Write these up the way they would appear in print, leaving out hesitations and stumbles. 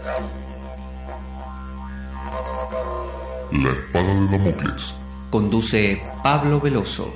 La espada de Damocles. Conduce Pablo Veloso.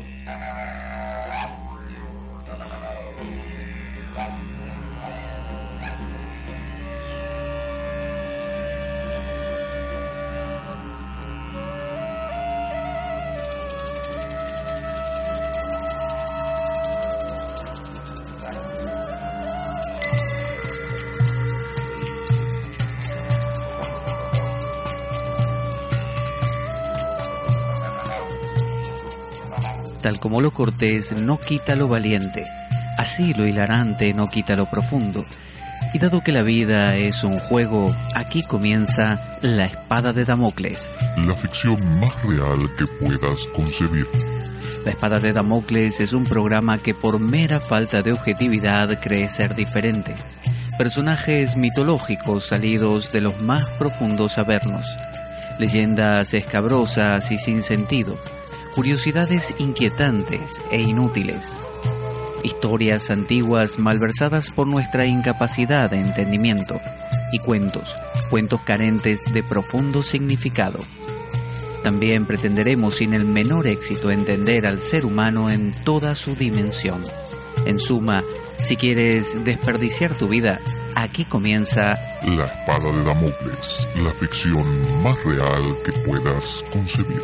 Tal como lo cortés no quita lo valiente, así lo hilarante no quita lo profundo. Y dado que la vida es un juego, aquí comienza La Espada de Damocles. La ficción más real que puedas concebir. La Espada de Damocles es un programa que por mera falta de objetividad cree ser diferente. Personajes mitológicos salidos de los más profundos avernos. Leyendas escabrosas y sin sentido. Curiosidades inquietantes e inútiles. Historias antiguas malversadas por nuestra incapacidad de entendimiento. Y cuentos carentes de profundo significado. También pretenderemos sin el menor éxito entender al ser humano en toda su dimensión. En suma, si quieres desperdiciar tu vida, aquí comienza La Espada de Damocles, la ficción más real que puedas concebir.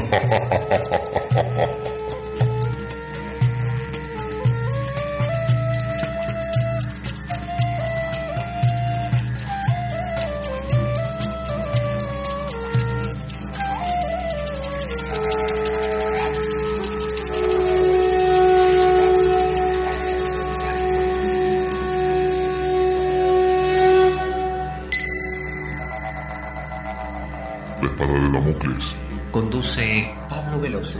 La Espada de Damocles. Conduce Pablo Veloso.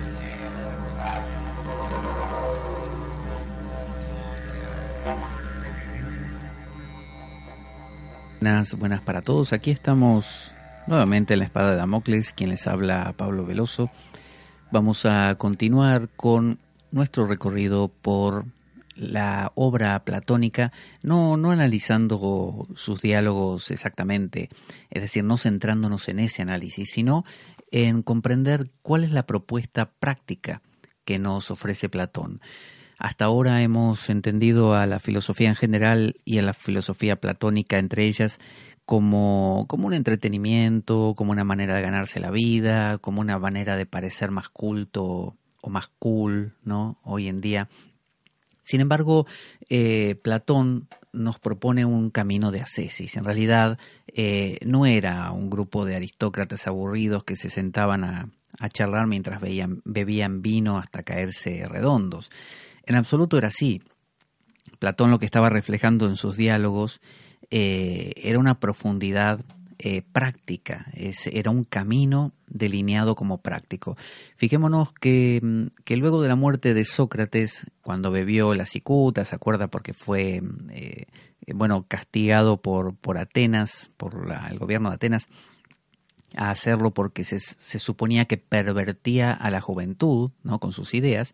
Buenas para todos. Aquí estamos nuevamente en La Espada de Damocles. Quien les habla, Pablo Veloso. Vamos a continuar con nuestro recorrido por la obra platónica, no analizando sus diálogos exactamente, es decir, no centrándonos en ese análisis, sino en comprender cuál es la propuesta práctica que nos ofrece Platón. Hasta ahora hemos entendido a la filosofía en general y a la filosofía platónica entre ellas como un entretenimiento, como una manera de ganarse la vida, como una manera de parecer más culto o más cool, ¿no? Hoy en día. Sin embargo, Platón nos propone un camino de ascesis. En realidad, no era un grupo de aristócratas aburridos que se sentaban a charlar mientras bebían vino hasta caerse redondos. En absoluto era así. Platón lo que estaba reflejando en sus diálogos era una profundidad práctica, era un camino delineado como práctico. Fijémonos que luego de la muerte de Sócrates, cuando bebió la cicuta, ¿se acuerda? Porque fue castigado por Atenas, por el gobierno de Atenas, a hacerlo porque se suponía que pervertía a la juventud, ¿no? Con sus ideas.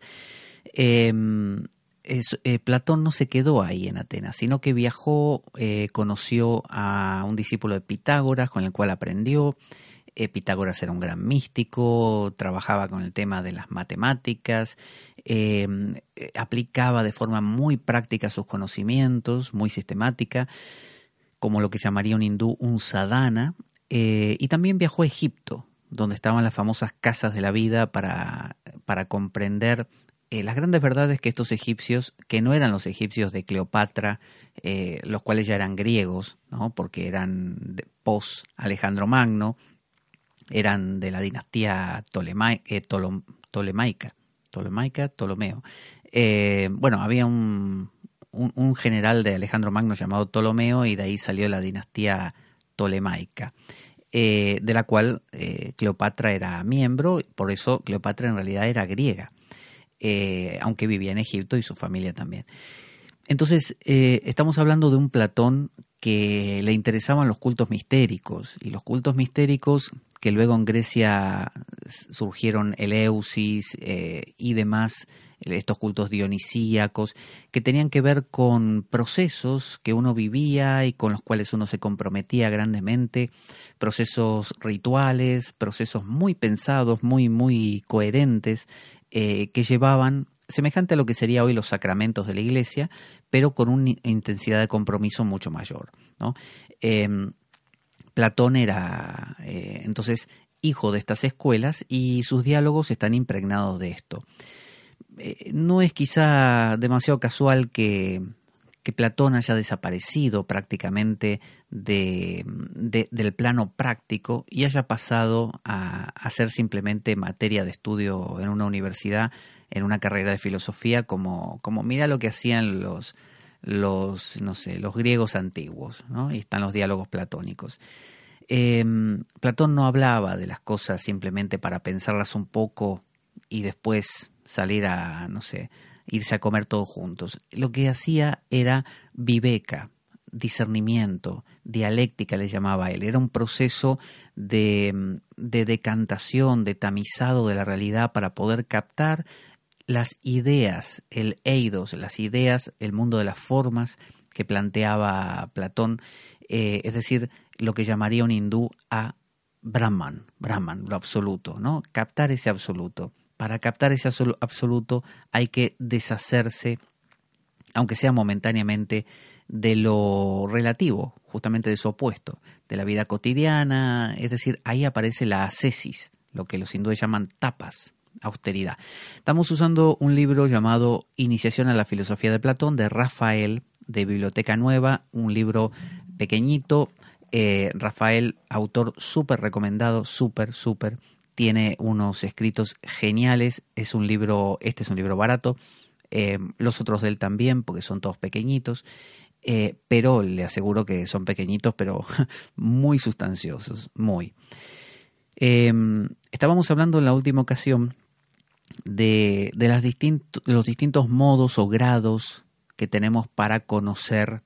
Platón no se quedó ahí en Atenas, sino que viajó, conoció a un discípulo de Pitágoras con el cual aprendió. Pitágoras era un gran místico, trabajaba con el tema de las matemáticas, aplicaba de forma muy práctica sus conocimientos, muy sistemática, como lo que llamaría un hindú un sadhana, y también viajó a Egipto, donde estaban las famosas casas de la vida para comprender las grandes verdades que estos egipcios, que no eran los egipcios de Cleopatra, los cuales ya eran griegos, ¿no? Porque eran post Alejandro Magno, eran de la dinastía Ptolomeo. Había un general de Alejandro Magno llamado Ptolomeo y de ahí salió la dinastía tolemaica, de la cual Cleopatra era miembro, por eso Cleopatra en realidad era griega. Aunque vivía en Egipto y su familia también. Entonces, estamos hablando de un Platón que le interesaban los cultos mistéricos, y los cultos mistéricos que luego en Grecia surgieron Eleusis y demás estos cultos dionisíacos, que tenían que ver con procesos que uno vivía y con los cuales uno se comprometía grandemente, procesos rituales, procesos muy pensados, muy coherentes, que llevaban, semejante a lo que sería hoy los sacramentos de la Iglesia, pero con una intensidad de compromiso mucho mayor, ¿no? Platón era entonces hijo de estas escuelas y sus diálogos están impregnados de esto. No es quizá demasiado casual que Platón haya desaparecido prácticamente del plano práctico y haya pasado a ser simplemente materia de estudio en una universidad, en una carrera de filosofía, como mira lo que hacían los griegos antiguos, ¿no? Y están los diálogos platónicos. Platón no hablaba de las cosas simplemente para pensarlas un poco y después salir a, irse a comer todos juntos. Lo que hacía era viveca, discernimiento, dialéctica le llamaba él. Era un proceso de decantación, de tamizado de la realidad para poder captar las ideas, el eidos, las ideas, el mundo de las formas que planteaba Platón, es decir, lo que llamaría un hindú a Brahman, lo absoluto, ¿no? Captar ese absoluto. Para captar ese absoluto hay que deshacerse, aunque sea momentáneamente, de lo relativo, justamente de su opuesto, de la vida cotidiana, es decir, ahí aparece la ascesis, lo que los hindúes llaman tapas, austeridad. Estamos usando un libro llamado Iniciación a la filosofía de Platón, de Rafael, de Biblioteca Nueva, un libro pequeñito. Rafael, autor súper recomendado, súper, tiene unos escritos geniales. Este es un libro barato, los otros de él también, porque son todos pequeñitos, pero le aseguro que son pequeñitos, pero muy sustanciosos, muy. Estábamos hablando en la última ocasión de los distintos modos o grados que tenemos para conocer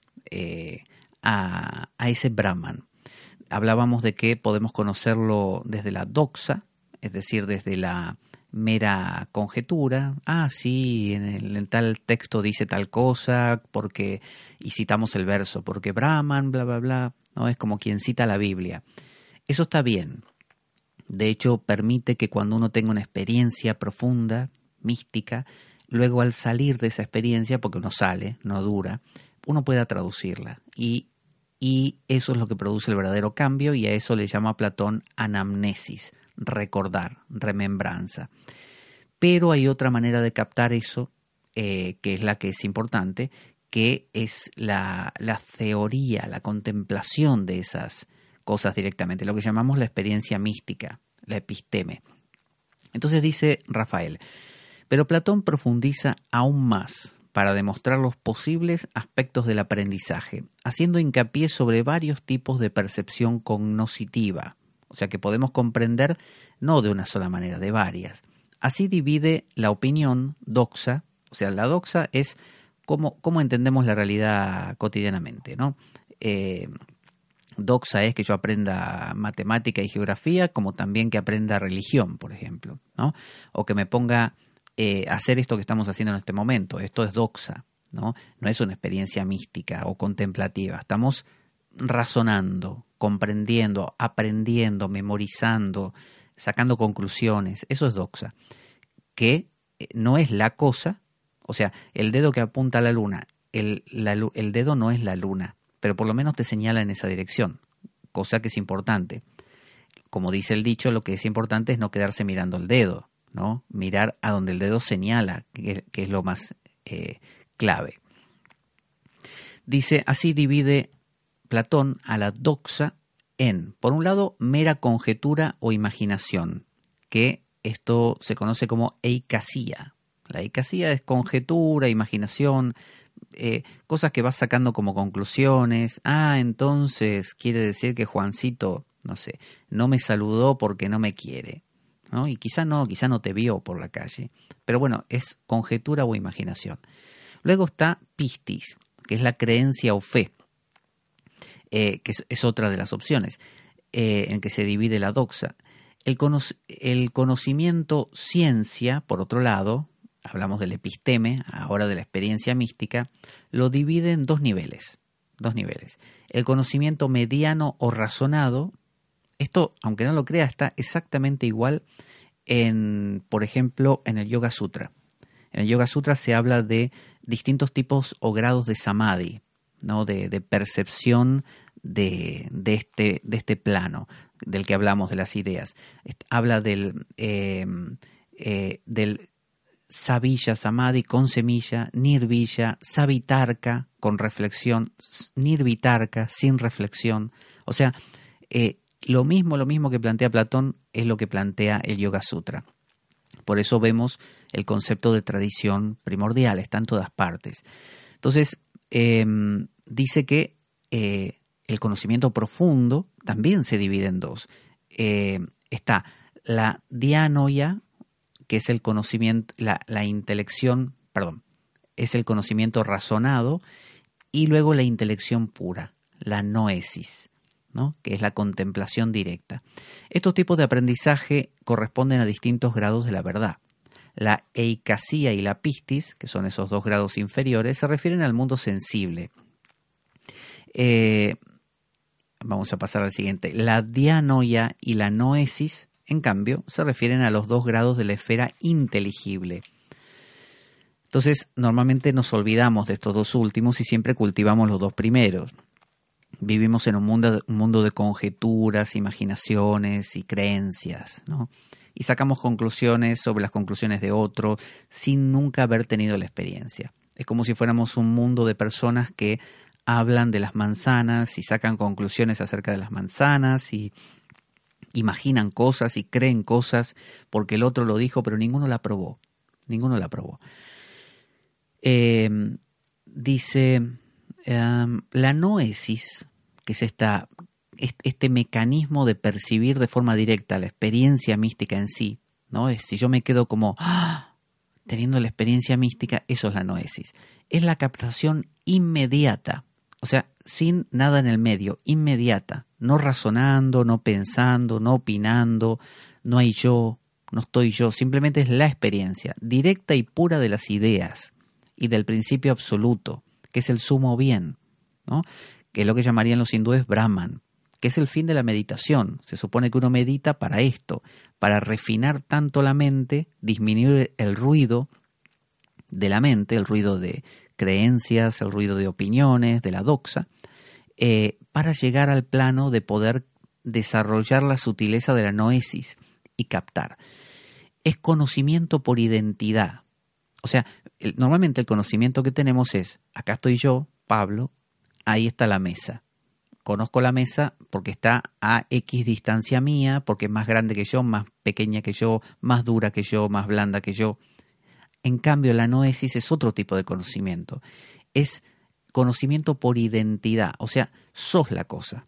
a ese Brahman. Hablábamos de que podemos conocerlo desde la doxa, es decir, desde la mera conjetura. Sí, en tal texto dice tal cosa, y citamos el verso, porque Brahman, bla, bla, bla, ¿no? Es como quien cita la Biblia. Eso está bien. De hecho, permite que cuando uno tenga una experiencia profunda, mística, luego al salir de esa experiencia, porque uno sale, no dura, uno pueda traducirla. Y eso es lo que produce el verdadero cambio, y a eso le llama Platón anamnesis, recordar, remembranza. Pero hay otra manera de captar eso, que es la que es importante, que es la teoría, la contemplación de esas cosas directamente, lo que llamamos la experiencia mística, la episteme. Entonces dice Rafael, pero Platón profundiza aún más para demostrar los posibles aspectos del aprendizaje, haciendo hincapié sobre varios tipos de percepción cognoscitiva, o sea que podemos comprender no de una sola manera, de varias. Así divide la opinión doxa, o sea, la doxa es cómo entendemos la realidad cotidianamente, ¿no? Doxa es que yo aprenda matemática y geografía, como también que aprenda religión, por ejemplo, ¿no? O que me ponga a hacer esto que estamos haciendo en este momento. Esto es doxa, ¿no? No es una experiencia mística o contemplativa. Estamos razonando, comprendiendo, aprendiendo, memorizando, sacando conclusiones. Eso es doxa. Que no es la cosa, o sea, el dedo que apunta a la luna, el dedo no es la luna, pero por lo menos te señala en esa dirección, cosa que es importante. Como dice el dicho, lo que es importante es no quedarse mirando el dedo, ¿no? Mirar a donde el dedo señala, que es lo más clave. Dice, así divide Platón a la doxa en, por un lado, mera conjetura o imaginación, que esto se conoce como eikasía. La eikasía es conjetura, imaginación, cosas que vas sacando como conclusiones. Entonces quiere decir que Juancito, no me saludó porque no me quiere, ¿no? Y quizá no te vio por la calle. Pero bueno, es conjetura o imaginación. Luego está pistis, que es la creencia o fe, que es otra de las opciones, en que se divide la doxa. El conocimiento ciencia, por otro lado, hablamos del episteme, ahora de la experiencia mística, lo divide en dos niveles. El conocimiento mediano o razonado, esto, aunque no lo crea, está exactamente igual por ejemplo, en el Yoga Sutra. En el Yoga Sutra se habla de distintos tipos o grados de samadhi, ¿no? de percepción de este plano del que hablamos, de las ideas. Habla del Savilla Samadhi con semilla, Nirvilla, Savitarka con reflexión, Nirvitarka sin reflexión. O sea, lo mismo que plantea Platón es lo que plantea el Yoga Sutra. Por eso vemos el concepto de tradición primordial, está en todas partes. Entonces, dice que el conocimiento profundo también se divide en dos. Está la dianoia, que es el conocimiento, la intelección, es el conocimiento razonado, y luego la intelección pura, la noesis, ¿no? Que es la contemplación directa. Estos tipos de aprendizaje corresponden a distintos grados de la verdad. La eikasía y la pistis, que son esos dos grados inferiores, se refieren al mundo sensible. Vamos a pasar al siguiente. La dianoia y la noesis, en cambio, se refieren a los dos grados de la esfera inteligible. Entonces, normalmente nos olvidamos de estos dos últimos y siempre cultivamos los dos primeros. Vivimos en un mundo de conjeturas, imaginaciones y creencias, ¿no? Y sacamos conclusiones sobre las conclusiones de otro sin nunca haber tenido la experiencia. Es como si fuéramos un mundo de personas que hablan de las manzanas y sacan conclusiones acerca de las manzanas y imaginan cosas y creen cosas porque el otro lo dijo, pero ninguno la probó. Dice, la noesis, que es este mecanismo de percibir de forma directa la experiencia mística en sí, ¿no? Si yo me quedo como teniendo la experiencia mística, eso es la noesis. Es la captación inmediata, o sea, sin nada en el medio, inmediata, no razonando, no pensando, no opinando, no hay yo, no estoy yo, simplemente es la experiencia directa y pura de las ideas y del principio absoluto, que es el sumo bien, ¿no? Que es lo que llamarían los hindúes Brahman, que es el fin de la meditación. Se supone que uno medita para esto, para refinar tanto la mente, disminuir el ruido de la mente, el ruido de creencias, el ruido de opiniones, de la doxa, para llegar al plano de poder desarrollar la sutileza de la noesis y captar. Es conocimiento por identidad. O sea, normalmente el conocimiento que tenemos es, acá estoy yo, Pablo, ahí está la mesa. Conozco la mesa porque está a X distancia mía, porque es más grande que yo, más pequeña que yo, más dura que yo, más blanda que yo. En cambio, la noesis es otro tipo de conocimiento. Es conocimiento por identidad, o sea, sos la cosa.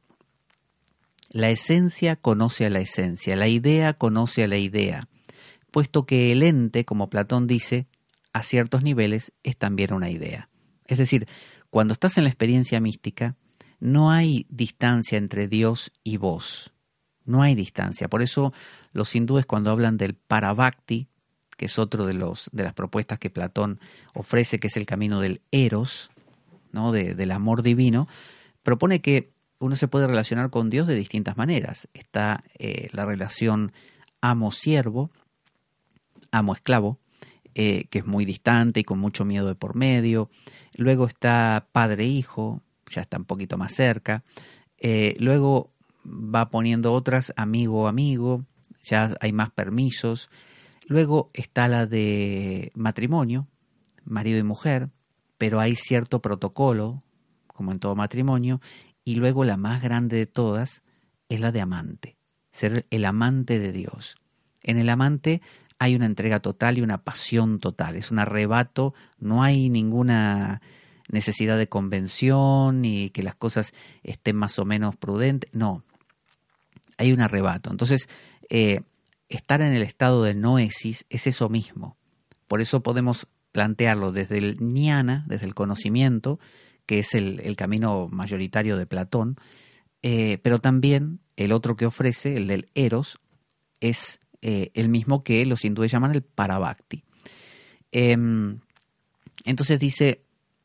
La esencia conoce a la esencia, la idea conoce a la idea, puesto que el ente, como Platón dice, a ciertos niveles es también una idea. Es decir, cuando estás en la experiencia mística, no hay distancia entre Dios y vos. No hay distancia. Por eso los hindúes, cuando hablan del Parabhakti, que es otro de las propuestas que Platón ofrece, que es el camino del eros, ¿no? del amor divino, propone que uno se puede relacionar con Dios de distintas maneras. Está la relación amo-siervo, amo-esclavo, que es muy distante y con mucho miedo de por medio. Luego está padre-hijo, ya está un poquito más cerca. Luego va poniendo otras, amigo-amigo, ya hay más permisos. Luego está la de matrimonio, marido y mujer, pero hay cierto protocolo, como en todo matrimonio. Y luego la más grande de todas es la de amante, ser el amante de Dios. En el amante hay una entrega total y una pasión total, es un arrebato, no hay ninguna necesidad de convención ni que las cosas estén más o menos prudentes, no, hay un arrebato. Entonces, estar en el estado de noesis es eso mismo. Por eso podemos plantearlo desde el jnana, desde el conocimiento, que es el camino mayoritario de Platón, pero también el otro que ofrece, el del eros, es el mismo que los hindúes llaman el Parabhakti. Entonces dice,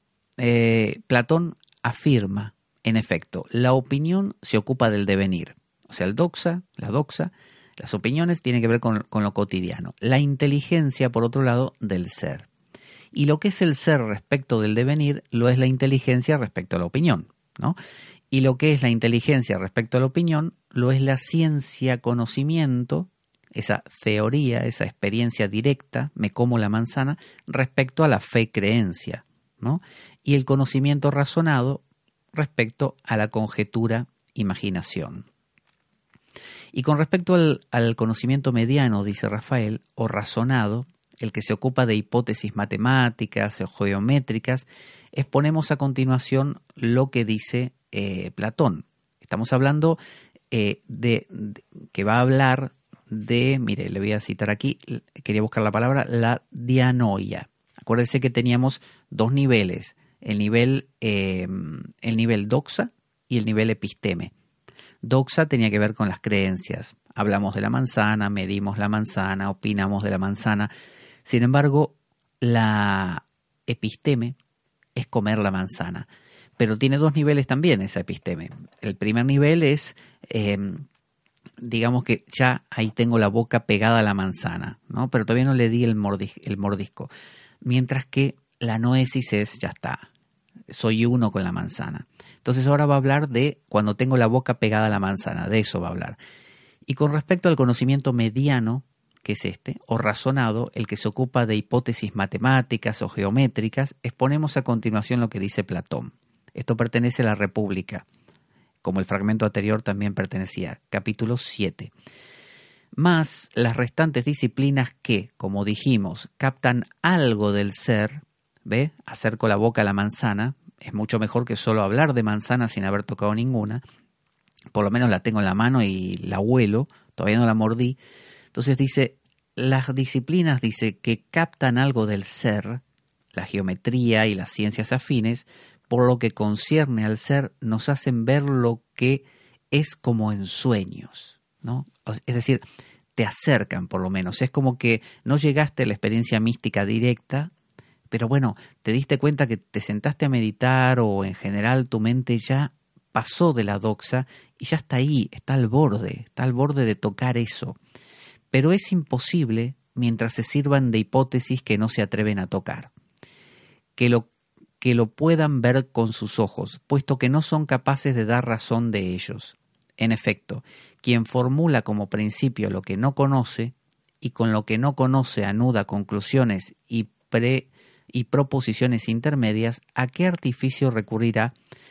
Platón afirma, en efecto, la opinión se ocupa del devenir. O sea, la doxa, las opiniones tienen que ver con lo cotidiano. La inteligencia, por otro lado, del ser. Y lo que es el ser respecto del devenir, lo es la inteligencia respecto a la opinión, ¿no? Y lo que es la inteligencia respecto a la opinión, lo es la ciencia, conocimiento, esa teoría, esa experiencia directa, me como la manzana, respecto a la fe, creencia, ¿no? Y el conocimiento razonado respecto a la conjetura, imaginación. Y con respecto al conocimiento mediano, dice Rafael, o razonado, el que se ocupa de hipótesis matemáticas o geométricas, exponemos a continuación lo que dice Platón. Estamos hablando que va a hablar de, mire, le voy a citar aquí, quería buscar la palabra, la dianoia. Acuérdense que teníamos dos niveles, el nivel doxa y el nivel episteme. Doxa tenía que ver con las creencias. Hablamos de la manzana, medimos la manzana, opinamos de la manzana. Sin embargo, la episteme es comer la manzana. Pero tiene dos niveles también esa episteme. El primer nivel es, digamos que ya ahí tengo la boca pegada a la manzana, ¿no? Pero todavía no le di el mordisco. Mientras que la noesis es, ya está, soy uno con la manzana. Entonces ahora va a hablar de cuando tengo la boca pegada a la manzana, de eso va a hablar. Y con respecto al conocimiento mediano, que es o razonado, el que se ocupa de hipótesis matemáticas o geométricas, exponemos a continuación lo que dice Platón. Esto pertenece a la República, como el fragmento anterior también pertenecía, capítulo 7. Más las restantes disciplinas que, como dijimos, captan algo del ser, ¿ve? Acerco la boca a la manzana, es mucho mejor que solo hablar de manzana sin haber tocado ninguna. Por lo menos la tengo en la mano y la huelo, todavía no la mordí. Entonces dice, las disciplinas, dice, que captan algo del ser, la geometría y las ciencias afines, por lo que concierne al ser, nos hacen ver lo que es como en sueños, ¿no? Es decir, te acercan por lo menos. Es como que no llegaste a la experiencia mística directa, pero bueno, te diste cuenta que te sentaste a meditar o en general tu mente ya pasó de la doxa y ya está ahí, está al borde de tocar eso. Pero es imposible mientras se sirvan de hipótesis que no se atreven a tocar. Que lo puedan ver con sus ojos, puesto que no son capaces de dar razón de ellos. En efecto, quien formula como principio lo que no conoce y con lo que no conoce anuda conclusiones y proposiciones intermedias, ¿a qué artificio recurrirá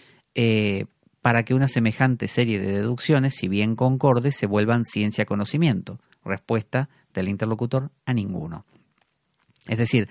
para que una semejante serie de deducciones, si bien concordes, se vuelvan ciencia-conocimiento? Respuesta del interlocutor: a ninguno. Es decir,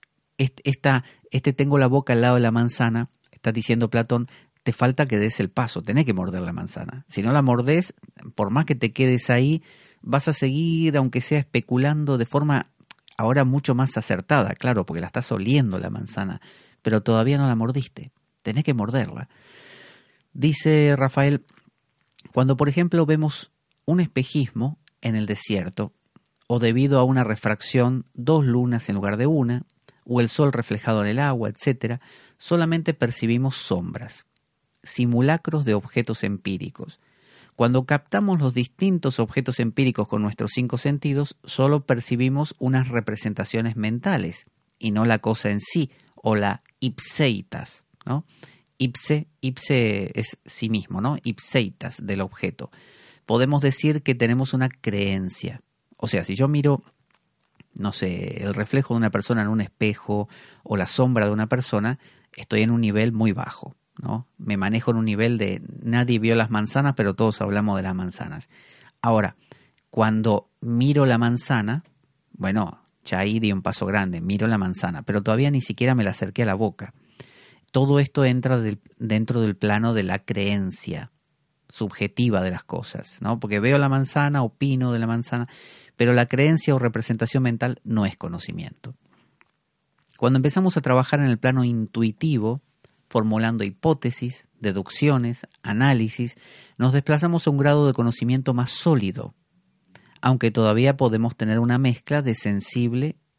tengo la boca al lado de la manzana, está diciendo Platón, te falta que des el paso, tenés que morder la manzana. Si no la mordés, por más que te quedes ahí, vas a seguir, aunque sea especulando de forma ahora mucho más acertada, claro, porque la estás oliendo la manzana, pero todavía no la mordiste, tenés que morderla. Dice Rafael, cuando por ejemplo vemos un espejismo en el desierto, o debido a una refracción, dos lunas en lugar de una, o el sol reflejado en el agua, etc., solamente percibimos sombras, simulacros de objetos empíricos. Cuando captamos los distintos objetos empíricos con nuestros 5 sentidos, solo percibimos unas representaciones mentales y no la cosa en sí, o la ipseitas, ¿no? Ipse es sí mismo, ¿no? Ipseitas del objeto. Podemos decir que tenemos una creencia. O sea, si yo miro, no sé, el reflejo de una persona en un espejo o la sombra de una persona, estoy en un nivel muy bajo, ¿no? Me manejo en un nivel de nadie vio las manzanas, pero todos hablamos de las manzanas. Ahora, cuando miro la manzana, bueno, ya ahí di un paso grande, miro la manzana, pero todavía ni siquiera me la acerqué a la boca. Todo esto entra dentro del plano de la creencia subjetiva de las cosas, ¿no? Porque veo la manzana, opino de la manzana, pero la creencia o representación mental no es conocimiento. Cuando empezamos a trabajar en el plano intuitivo, formulando hipótesis, deducciones, análisis, nos desplazamos a un grado de conocimiento más sólido, aunque todavía podemos tener una mezcla de sensible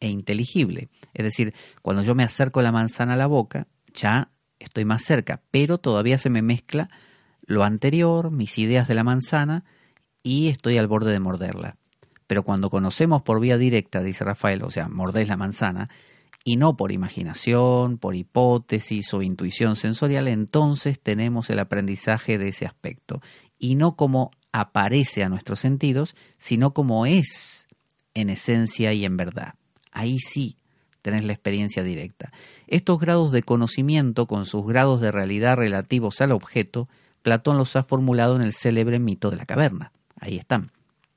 e inteligible. Es decir, cuando yo me acerco la manzana a la boca, ya estoy más cerca, pero todavía se me mezcla lo anterior, mis ideas de la manzana, y estoy al borde de morderla. Pero cuando conocemos por vía directa, dice Rafael, o sea, mordés la manzana, y no por imaginación, por hipótesis o intuición sensorial, entonces tenemos el aprendizaje de ese aspecto. Y no como aparece a nuestros sentidos, sino como es en esencia y en verdad. Ahí sí tenés la experiencia directa. Estos grados de conocimiento, con sus grados de realidad relativos al objeto, Platón los ha formulado en el célebre mito de la caverna. Ahí están.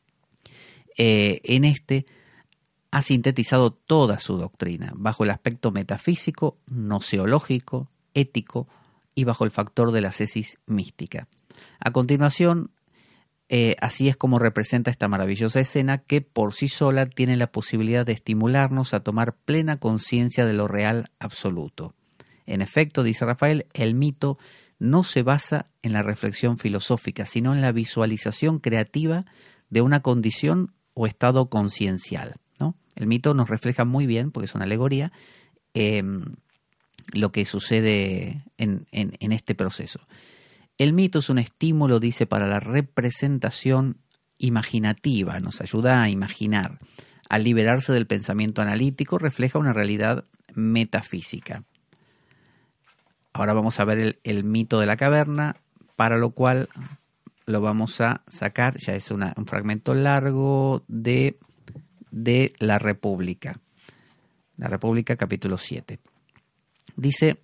En este ha sintetizado toda su doctrina, bajo el aspecto metafísico, gnoseológico, ético y bajo el factor de la ascesis mística. A continuación, así es como representa esta maravillosa escena que por sí sola tiene la posibilidad de estimularnos a tomar plena conciencia de lo real absoluto. En efecto, dice Rafael, el mito no se basa en la reflexión filosófica, sino en la visualización creativa de una condición o estado conciencial, ¿no? El mito nos refleja muy bien, porque es una alegoría, lo que sucede en este proceso. El mito es un estímulo, dice, para la representación imaginativa, nos ayuda a imaginar. Al liberarse del pensamiento analítico, refleja una realidad metafísica. Ahora vamos a ver el mito de la caverna, para lo cual lo vamos a sacar, ya es un fragmento largo de La República. La República, capítulo 7. Dice,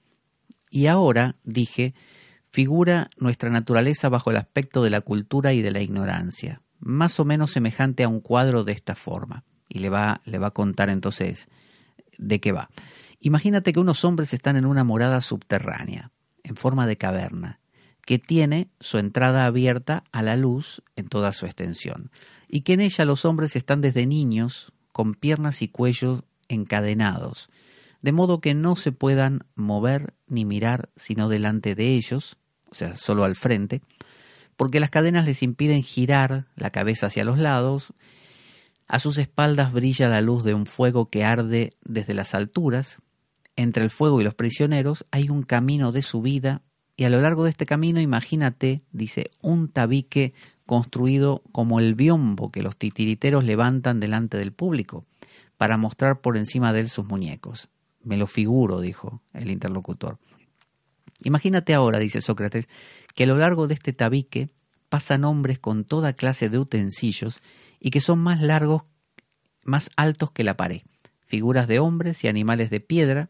y ahora, dije, figura nuestra naturaleza bajo el aspecto de la cultura y de la ignorancia, más o menos semejante a un cuadro de esta forma. Y le va a contar entonces de qué va. Imagínate que unos hombres están en una morada subterránea, en forma de caverna, que tiene su entrada abierta a la luz en toda su extensión, y que en ella los hombres están desde niños con piernas y cuellos encadenados, de modo que no se puedan mover ni mirar sino delante de ellos, o sea, solo al frente, porque las cadenas les impiden girar la cabeza hacia los lados. A sus espaldas brilla la luz de un fuego que arde desde las alturas. Entre el fuego y los prisioneros hay un camino de subida, y a lo largo de este camino, imagínate, dice, un tabique construido como el biombo que los titiriteros levantan delante del público, para mostrar por encima de él sus muñecos. Me lo figuro, dijo el interlocutor. Imagínate ahora, dice Sócrates, que a lo largo de este tabique pasan hombres con toda clase de utensilios y que son más largos, más altos que la pared, figuras de hombres y animales de piedra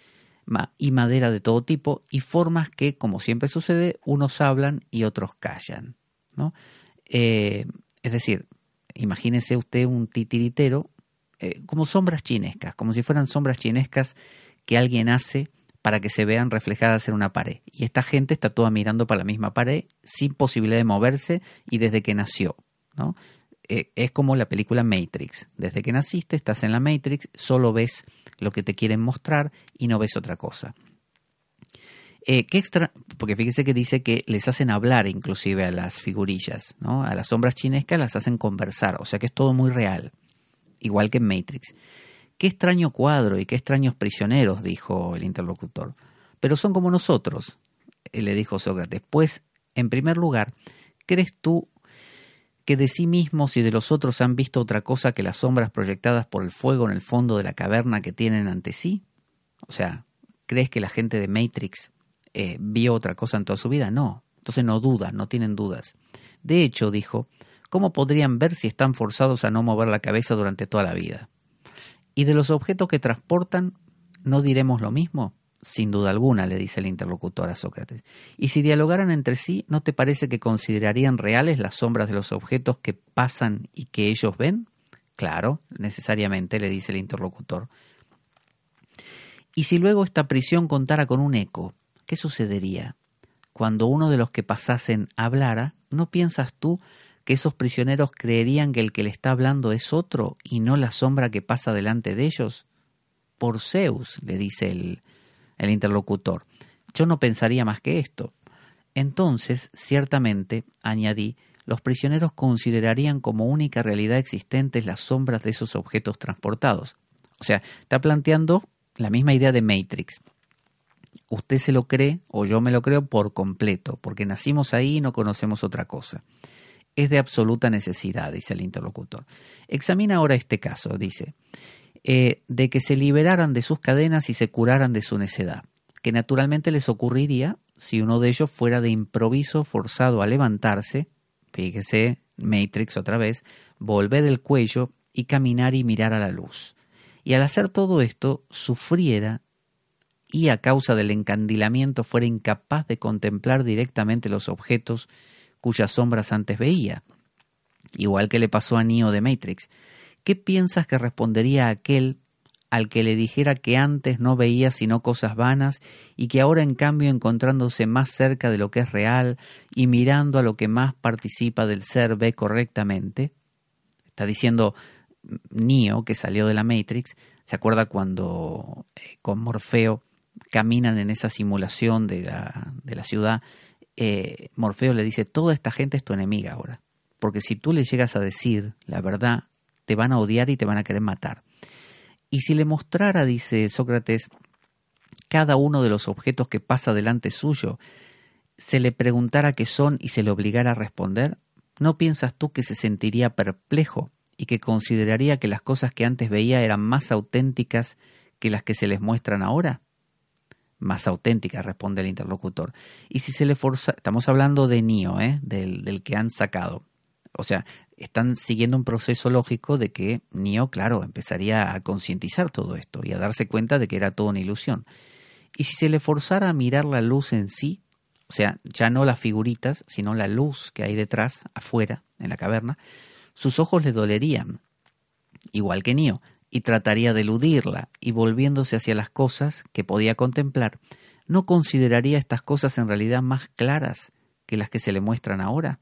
y madera de todo tipo, y formas que, como siempre sucede, unos hablan y otros callan, ¿no? Es decir, imagínese usted un titiritero como sombras chinescas, como si fueran sombras chinescas que alguien hace para que se vean reflejadas en una pared. Y esta gente está toda mirando para la misma pared, sin posibilidad de moverse, y desde que nació, ¿no? Es como la película Matrix. Desde que naciste estás en la Matrix, solo ves lo que te quieren mostrar y no ves otra cosa. Porque fíjese que dice que les hacen hablar inclusive a las figurillas, ¿no? A las sombras chinescas las hacen conversar, o sea que es todo muy real, igual que en Matrix. Qué extraño cuadro y qué extraños prisioneros, dijo el interlocutor. Pero son como nosotros, le dijo Sócrates. Pues, en primer lugar, ¿crees tú que de sí mismos y de los otros han visto otra cosa que las sombras proyectadas por el fuego en el fondo de la caverna que tienen ante sí? O sea, ¿crees que la gente de Matrix vio otra cosa en toda su vida? No. Entonces no dudan, no tienen dudas. De hecho, dijo, ¿cómo podrían ver si están forzados a no mover la cabeza durante toda la vida? ¿Y de los objetos que transportan, no diremos lo mismo? Sin duda alguna, le dice el interlocutor a Sócrates. Y si dialogaran entre sí, ¿no te parece que considerarían reales las sombras de los objetos que pasan y que ellos ven? Claro, necesariamente, le dice el interlocutor. Y si luego esta prisión contara con un eco, ¿qué sucedería? Cuando uno de los que pasasen hablara, ¿no piensas tú que esos prisioneros creerían que el que le está hablando es otro y no la sombra que pasa delante de ellos? Por Zeus, le dice el interlocutor, yo no pensaría más que esto. Entonces, ciertamente, añadí, los prisioneros considerarían como única realidad existente las sombras de esos objetos transportados. O sea, está planteando la misma idea de Matrix. Usted se lo cree o yo me lo creo por completo, porque nacimos ahí y no conocemos otra cosa. Es de absoluta necesidad, dice el interlocutor. Examina ahora este caso, dice, de que se liberaran de sus cadenas y se curaran de su necedad, que naturalmente les ocurriría si uno de ellos fuera de improviso forzado a levantarse, fíjese, Matrix otra vez, volver el cuello y caminar y mirar a la luz. Y al hacer todo esto, sufriera y a causa del encandilamiento fuera incapaz de contemplar directamente los objetos cuyas sombras antes veía. Igual que le pasó a Neo de Matrix. ¿Qué piensas que respondería aquel al que le dijera que antes no veía sino cosas vanas y que ahora en cambio encontrándose más cerca de lo que es real y mirando a lo que más participa del ser ve correctamente? Está diciendo Neo, que salió de la Matrix, ¿se acuerda cuando con Morfeo caminan en esa simulación de la ciudad? Morfeo le dice, toda esta gente es tu enemiga ahora, porque si tú le llegas a decir la verdad, te van a odiar y te van a querer matar. Y si le mostrara, dice Sócrates, cada uno de los objetos que pasa delante suyo, se le preguntara qué son y se le obligara a responder, ¿no piensas tú que se sentiría perplejo y que consideraría que las cosas que antes veía eran más auténticas que las que se les muestran ahora? Más auténticas, responde el interlocutor. Y si se le forza, estamos hablando de Neo, del que han sacado. O sea, están siguiendo un proceso lógico de que Neo, claro, empezaría a concientizar todo esto y a darse cuenta de que era toda una ilusión. Y si se le forzara a mirar la luz en sí, o sea, ya no las figuritas, sino la luz que hay detrás, afuera, en la caverna, sus ojos le dolerían, igual que Neo, y trataría de eludirla, y volviéndose hacia las cosas que podía contemplar, ¿no consideraría estas cosas en realidad más claras que las que se le muestran ahora?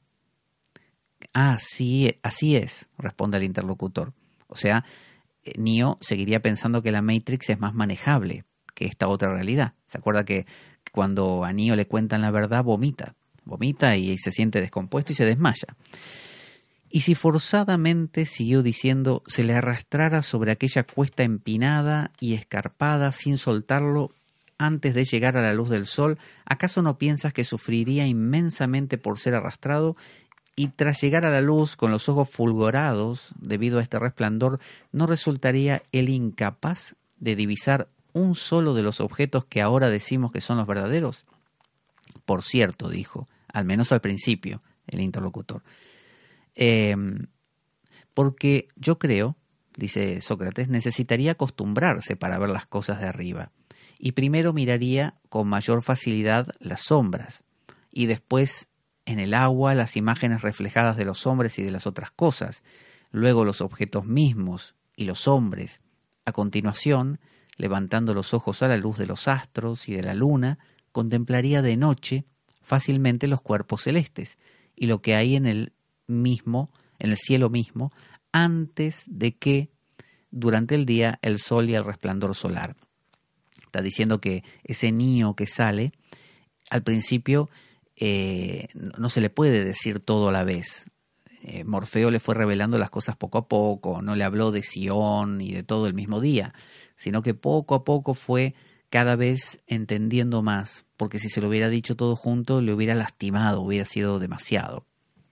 Ah, sí, así es, responde el interlocutor. O sea, Neo seguiría pensando que la Matrix es más manejable que esta otra realidad. ¿Se acuerda que cuando a Neo le cuentan la verdad, vomita y se siente descompuesto y se desmaya? Y si forzadamente, siguió diciendo, se le arrastrara sobre aquella cuesta empinada y escarpada sin soltarlo antes de llegar a la luz del sol, ¿acaso no piensas que sufriría inmensamente por ser arrastrado? Y tras llegar a la luz con los ojos fulgorados debido a este resplandor, ¿no resultaría él incapaz de divisar un solo de los objetos que ahora decimos que son los verdaderos? Por cierto, dijo, al menos al principio, el interlocutor. Porque yo creo, dice Sócrates, necesitaría acostumbrarse para ver las cosas de arriba. Y primero miraría con mayor facilidad las sombras, y después en el agua las imágenes reflejadas de los hombres y de las otras cosas, luego los objetos mismos y los hombres. A continuación, levantando los ojos a la luz de los astros y de la luna, contemplaría de noche fácilmente los cuerpos celestes y lo que hay en el cielo mismo, antes de que durante el día el sol y el resplandor solar. Está diciendo que ese Neo que sale, al principio no se le puede decir todo a la vez. Morfeo le fue revelando las cosas poco a poco, no le habló de Sion y de todo el mismo día, sino que poco a poco fue cada vez entendiendo más, porque si se lo hubiera dicho todo junto le hubiera lastimado, hubiera sido demasiado.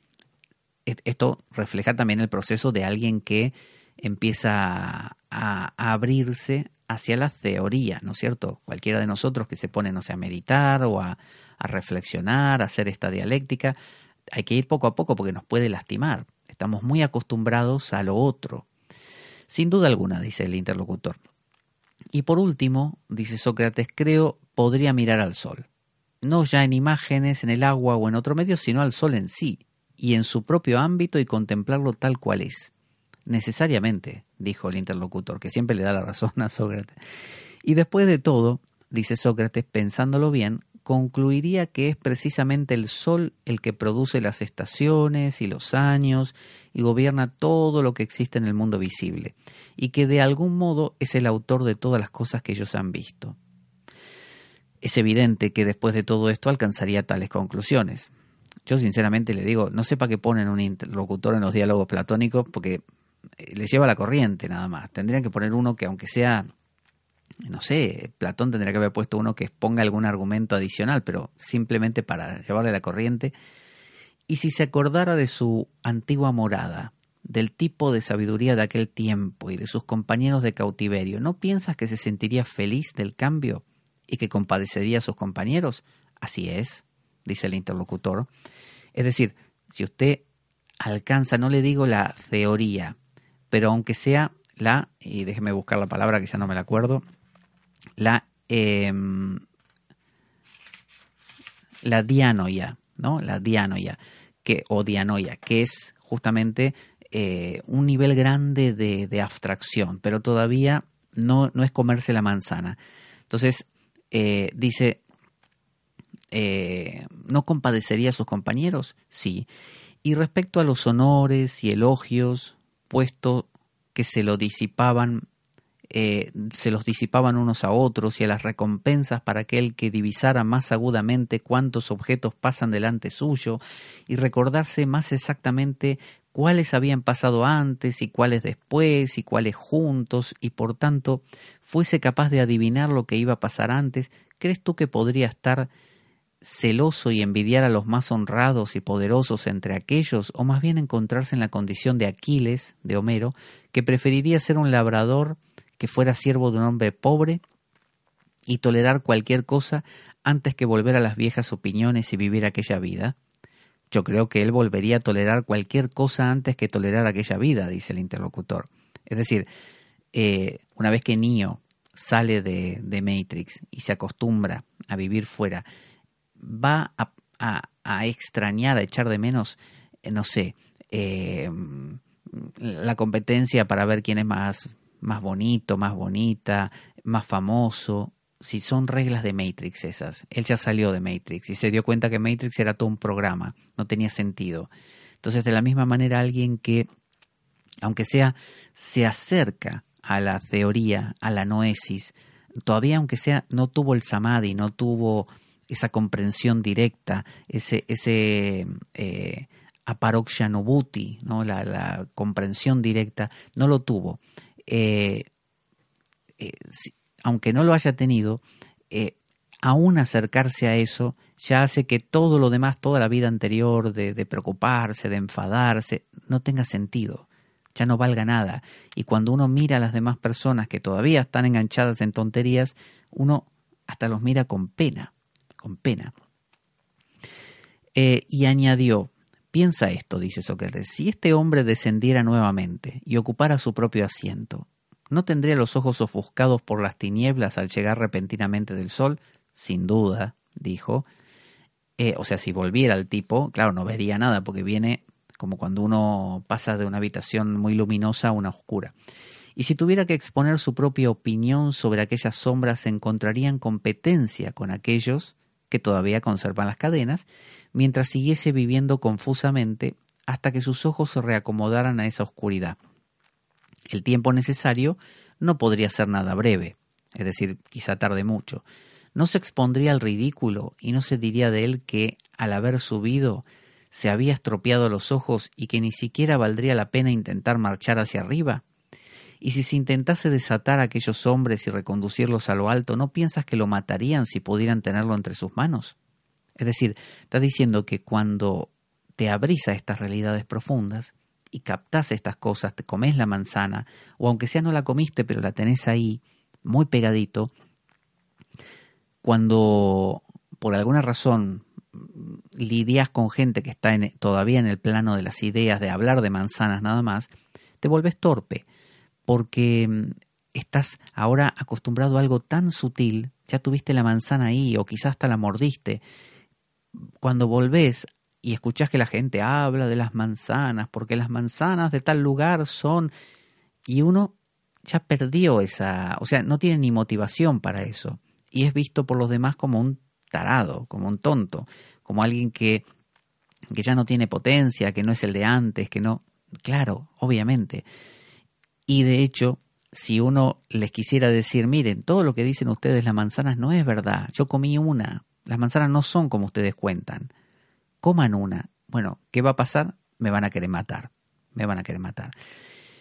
Esto refleja también el proceso de alguien que empieza a abrirse hacia la teoría, ¿no es cierto? Cualquiera de nosotros que se pone, no sé, a meditar o a reflexionar, a hacer esta dialéctica, hay que ir poco a poco porque nos puede lastimar. Estamos muy acostumbrados a lo otro. Sin duda alguna, dice el interlocutor. Y por último, dice Sócrates, creo podría mirar al sol. No ya en imágenes, en el agua o en otro medio, sino al sol en sí, y en su propio ámbito y contemplarlo tal cual es. Necesariamente, dijo el interlocutor, que siempre le da la razón a Sócrates. Y después de todo, dice Sócrates, pensándolo bien, concluiría que es precisamente el sol el que produce las estaciones y los años y gobierna todo lo que existe en el mundo visible, y que de algún modo es el autor de todas las cosas que ellos han visto. Es evidente que después de todo esto alcanzaría tales conclusiones. Yo sinceramente le digo, no sé para qué ponen un interlocutor en los diálogos platónicos, porque les lleva la corriente nada más. Tendrían que poner uno que, aunque sea, no sé, Platón tendría que haber puesto uno que exponga algún argumento adicional, pero simplemente para llevarle la corriente. Y si se acordara de su antigua morada, del tipo de sabiduría de aquel tiempo y de sus compañeros de cautiverio, ¿no piensas que se sentiría feliz del cambio y que compadecería a sus compañeros? Así es, dice el interlocutor. Es decir, si usted alcanza, no le digo la teoría, pero aunque sea y déjeme buscar la palabra que ya no me la acuerdo, la dianoia, ¿no? La dianoia, dianoia, que es justamente un nivel grande de abstracción, pero todavía no es comerse la manzana. Entonces, dice, ¿no compadecería a sus compañeros? Sí. Y respecto a los honores y elogios, puesto que se los disipaban unos a otros, y a las recompensas para aquel que divisara más agudamente cuántos objetos pasan delante suyo, y recordarse más exactamente cuáles habían pasado antes y cuáles después y cuáles juntos, y por tanto fuese capaz de adivinar lo que iba a pasar antes, ¿crees tú que podría estar celoso y envidiar a los más honrados y poderosos entre aquellos, o más bien encontrarse en la condición de Aquiles, de Homero, que preferiría ser un labrador que fuera siervo de un hombre pobre y tolerar cualquier cosa antes que volver a las viejas opiniones y vivir aquella vida? Yo creo que él volvería a tolerar cualquier cosa antes que tolerar aquella vida, dice el interlocutor. Es decir, una vez que Neo sale de Matrix y se acostumbra a vivir fuera, va a extrañar, a echar de menos, no sé, la competencia para ver quién es más bonito, más bonita, más famoso. Si son reglas de Matrix esas. Él ya salió de Matrix y se dio cuenta que Matrix era todo un programa, no tenía sentido. Entonces, de la misma manera, alguien que, aunque sea, se acerca a la teoría, a la noesis, todavía aunque sea, no tuvo el samadhi, no tuvo esa comprensión directa, ese aparokshanubhuti, ¿no? La comprensión directa, no lo tuvo. Aunque no lo haya tenido, aún acercarse a eso ya hace que todo lo demás, toda la vida anterior de preocuparse, de enfadarse, no tenga sentido, ya no valga nada. Y cuando uno mira a las demás personas que todavía están enganchadas en tonterías, uno hasta los mira con pena. Y añadió, piensa esto, dice Sócrates, si este hombre descendiera nuevamente y ocupara su propio asiento, ¿no tendría los ojos ofuscados por las tinieblas al llegar repentinamente del sol? Sin duda, dijo. O sea, si volviera el tipo, claro, no vería nada, porque viene como cuando uno pasa de una habitación muy luminosa a una oscura. Y si tuviera que exponer su propia opinión sobre aquellas sombras, se encontraría en competencia con aquellos que todavía conservan las cadenas, mientras siguiese viviendo confusamente hasta que sus ojos se reacomodaran a esa oscuridad. El tiempo necesario no podría ser nada breve, es decir, quizá tarde mucho. No se expondría al ridículo y no se diría de él que, al haber subido, se había estropeado los ojos y que ni siquiera valdría la pena intentar marchar hacia arriba. Y si se intentase desatar a aquellos hombres y reconducirlos a lo alto, ¿no piensas que lo matarían si pudieran tenerlo entre sus manos? Es decir, está diciendo que cuando te abrís a estas realidades profundas y captás estas cosas, te comes la manzana, o aunque sea no la comiste, pero la tenés ahí, muy pegadito, cuando por alguna razón lidias con gente que está todavía en el plano de las ideas, de hablar de manzanas nada más, te volvés torpe, porque estás ahora acostumbrado a algo tan sutil, ya tuviste la manzana ahí o quizás hasta la mordiste. Cuando volvés y escuchás que la gente habla de las manzanas, porque las manzanas de tal lugar son, y uno ya perdió esa, o sea, no tiene ni motivación para eso, y es visto por los demás como un tarado, como un tonto, como alguien que ya no tiene potencia, que no es el de antes, que no, claro, obviamente. Y de hecho, si uno les quisiera decir, miren, todo lo que dicen ustedes, las manzanas no es verdad, yo comí una, las manzanas no son como ustedes cuentan, coman una. Bueno, ¿qué va a pasar? Me van a querer matar.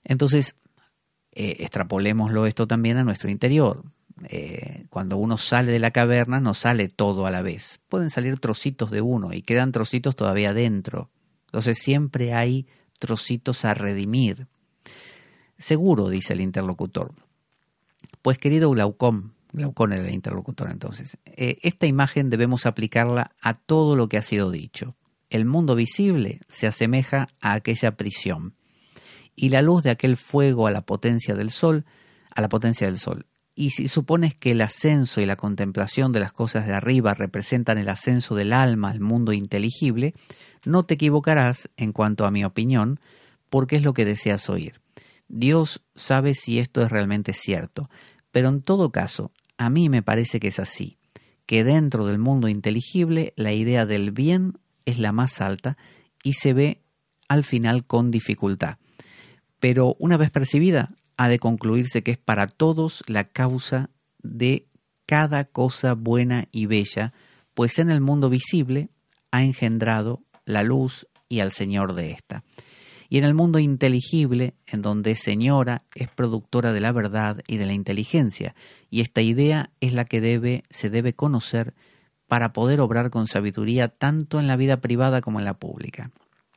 Entonces, extrapolémoslo esto también a nuestro interior. Cuando uno sale de la caverna, no sale todo a la vez. Pueden salir trocitos de uno y quedan trocitos todavía dentro. Entonces siempre hay trocitos a redimir. Seguro, dice el interlocutor. Pues querido Glaucón era el interlocutor entonces, esta imagen debemos aplicarla a todo lo que ha sido dicho. El mundo visible se asemeja a aquella prisión y la luz de aquel fuego a la potencia del sol. Y si supones que el ascenso y la contemplación de las cosas de arriba representan el ascenso del alma al mundo inteligible, no te equivocarás en cuanto a mi opinión, porque es lo que deseas oír. Dios sabe si esto es realmente cierto, pero en todo caso, a mí me parece que es así, que dentro del mundo inteligible la idea del bien es la más alta y se ve al final con dificultad. Pero una vez percibida, ha de concluirse que es para todos la causa de cada cosa buena y bella, pues en el mundo visible ha engendrado la luz y al Señor de ésta. Y en el mundo inteligible, en donde Señora es productora de la verdad y de la inteligencia, y esta idea es la que se debe conocer para poder obrar con sabiduría tanto en la vida privada como en la pública.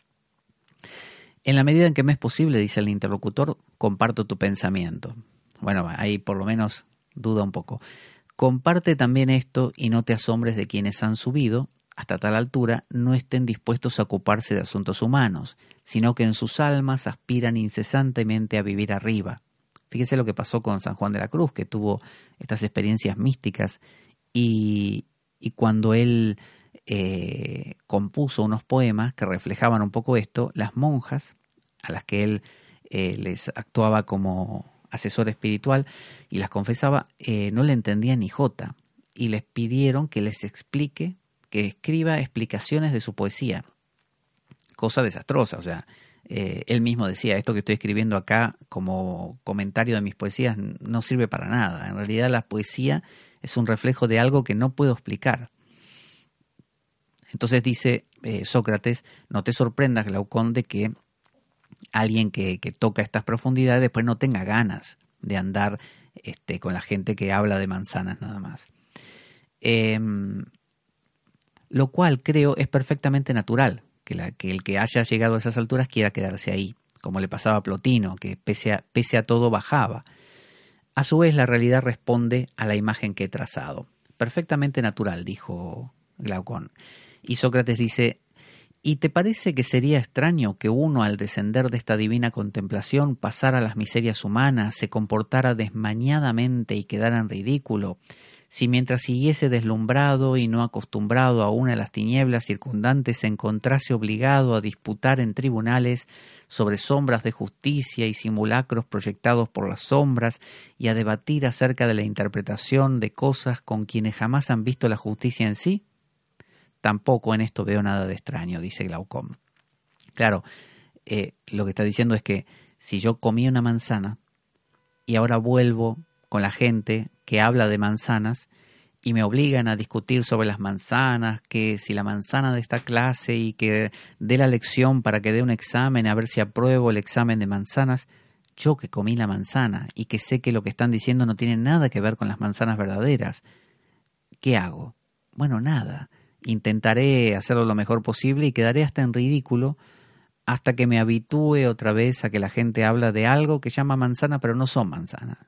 En la medida en que me es posible, dice el interlocutor, comparto tu pensamiento. Bueno, ahí por lo menos duda un poco. Comparte también esto y no te asombres de quienes han subido hasta tal altura no estén dispuestos a ocuparse de asuntos humanos, sino que en sus almas aspiran incesantemente a vivir arriba. Fíjese lo que pasó con San Juan de la Cruz, que tuvo estas experiencias místicas y cuando él compuso unos poemas que reflejaban un poco esto, las monjas, a las que él les actuaba como asesor espiritual y las confesaba, no le entendían ni jota y les pidieron que les explique, que escriba explicaciones de su poesía. Cosa desastrosa, o sea, él mismo decía, esto que estoy escribiendo acá como comentario de mis poesías no sirve para nada. En realidad la poesía es un reflejo de algo que no puedo explicar. Entonces dice Sócrates, no te sorprendas, Glaucón, de que alguien que toca estas profundidades después no tenga ganas de andar con la gente que habla de manzanas nada más. Lo cual creo es perfectamente natural, que el que haya llegado a esas alturas quiera quedarse ahí, como le pasaba a Plotino, que pese a todo bajaba. A su vez, la realidad responde a la imagen que he trazado. Perfectamente natural, dijo Glaucón. Y Sócrates dice, ¿y te parece que sería extraño que uno al descender de esta divina contemplación pasara a las miserias humanas, se comportara desmañadamente y quedara en ridículo, si mientras siguiese deslumbrado y no acostumbrado aún a las tinieblas circundantes se encontrase obligado a disputar en tribunales sobre sombras de justicia y simulacros proyectados por las sombras y a debatir acerca de la interpretación de cosas con quienes jamás han visto la justicia en sí? Tampoco en esto veo nada de extraño, dice Glaucón. Claro, lo que está diciendo es que si yo comí una manzana y ahora vuelvo con la gente que habla de manzanas y me obligan a discutir sobre las manzanas, que si la manzana de esta clase y que dé la lección para que dé un examen a ver si apruebo el examen de manzanas, yo que comí la manzana y que sé que lo que están diciendo no tiene nada que ver con las manzanas verdaderas, ¿qué hago? Bueno, nada. Intentaré hacerlo lo mejor posible y quedaré hasta en ridículo hasta que me habitúe otra vez a que la gente habla de algo que llama manzana pero no son manzanas.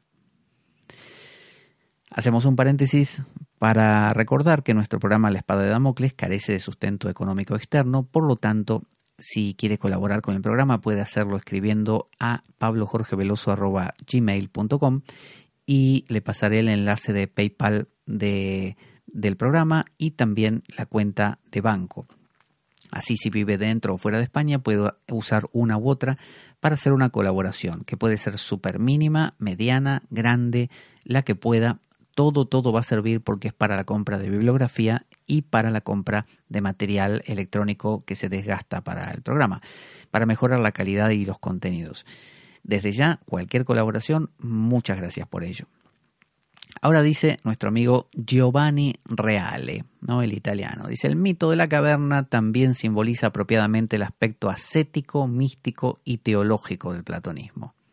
Hacemos un paréntesis para recordar que nuestro programa La Espada de Damocles carece de sustento económico externo, por lo tanto, si quiere colaborar con el programa puede hacerlo escribiendo a pablojorgeveloso@gmail.com y le pasaré el enlace de PayPal del programa y también la cuenta de banco. Así, si vive dentro o fuera de España, puede usar una u otra para hacer una colaboración, que puede ser súper mínima, mediana, grande, la que pueda. Todo va a servir porque es para la compra de bibliografía y para la compra de material electrónico que se desgasta para el programa, para mejorar la calidad y los contenidos. Desde ya, cualquier colaboración, muchas gracias por ello. Ahora dice nuestro amigo Giovanni Reale, ¿no? El italiano. Dice, el mito de la caverna también simboliza apropiadamente el aspecto ascético, místico y teológico del platonismo.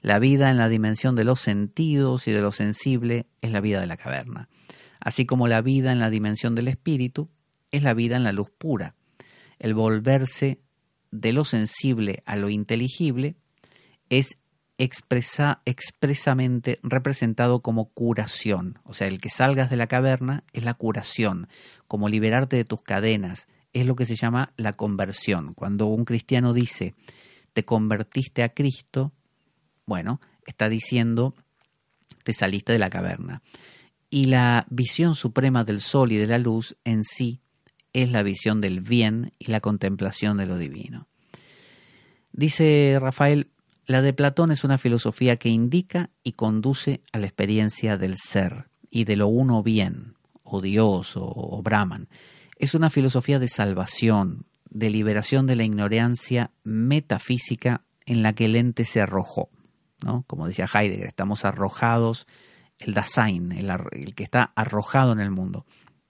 La vida en la dimensión de los sentidos y de lo sensible es la vida de la caverna. Así como la vida en la dimensión del espíritu es la vida en la luz pura. El volverse de lo sensible a lo inteligible es expresamente representado como curación. O sea, el que salgas de la caverna es la curación, como liberarte de tus cadenas. Es lo que se llama la conversión. Cuando un cristiano dice, te convertiste a Cristo, bueno, está diciendo, te saliste de la caverna. Y la visión suprema del sol y de la luz en sí es la visión del bien y la contemplación de lo divino. Dice Rafael, la de Platón es una filosofía que indica y conduce a la experiencia del ser y de lo uno bien, o Dios, o Brahman. Es una filosofía de salvación, de liberación de la ignorancia metafísica en la que el ente se arrojó, ¿no? Como decía Heidegger, estamos arrojados, el Dasein, el que está arrojado en el mundo,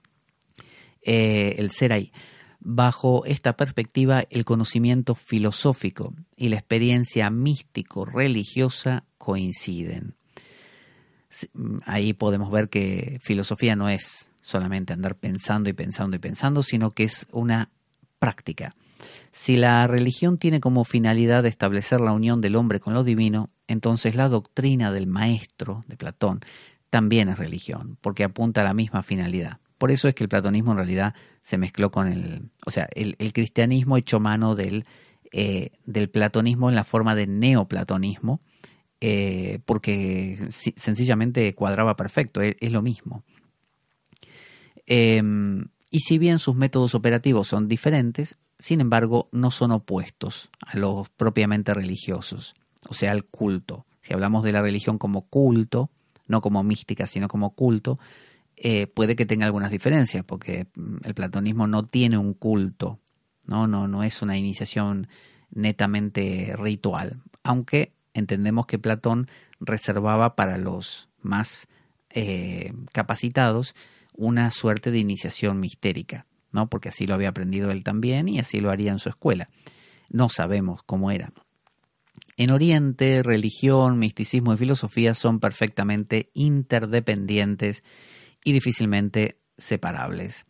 el ser ahí. Bajo esta perspectiva, el conocimiento filosófico y la experiencia místico-religiosa coinciden. Ahí podemos ver que filosofía no es solamente andar pensando y pensando y pensando, sino que es una práctica. Si la religión tiene como finalidad establecer la unión del hombre con lo divino, entonces la doctrina del maestro, de Platón, también es religión, porque apunta a la misma finalidad. Por eso es que el platonismo en realidad se mezcló con el cristianismo echó mano del platonismo en la forma de neoplatonismo, porque sencillamente cuadraba perfecto, es lo mismo. Y si bien sus métodos operativos son diferentes, sin embargo no son opuestos a los propiamente religiosos, o sea, al culto. Si hablamos de la religión como culto, no como mística, sino como culto, puede que tenga algunas diferencias, porque el platonismo no tiene un culto, no es una iniciación netamente ritual, aunque entendemos que Platón reservaba para los más capacitados una suerte de iniciación mistérica, ¿no? Porque así lo había aprendido él también y así lo haría en su escuela. No sabemos cómo era. En Oriente, religión, misticismo y filosofía son perfectamente interdependientes y difícilmente separables.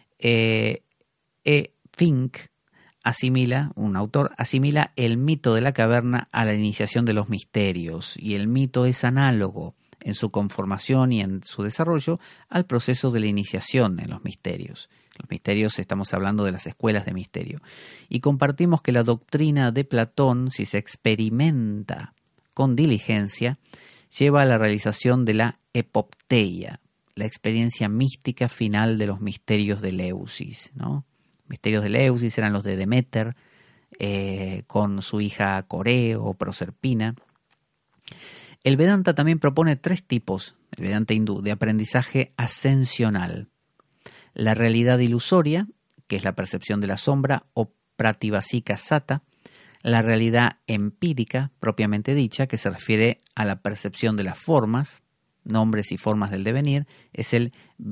Fink un autor asimila el mito de la caverna a la iniciación de los misterios, y el mito es análogo en su conformación y en su desarrollo al proceso de la iniciación en los misterios. Los misterios, estamos hablando de las escuelas de misterio. Y compartimos que la doctrina de Platón, si se experimenta con diligencia, lleva a la realización de la epopteia, la experiencia mística final de los misterios de Eleusis, ¿no? Misterios de Eleusis eran los de Deméter, con su hija Coreo o Proserpina. El Vedanta también propone 3 tipos, el Vedanta hindú, de aprendizaje ascensional. La realidad ilusoria, que es la percepción de la sombra, o prativasika sata. La realidad empírica, propiamente dicha, que se refiere a la percepción de las formas, nombres y formas del devenir, es el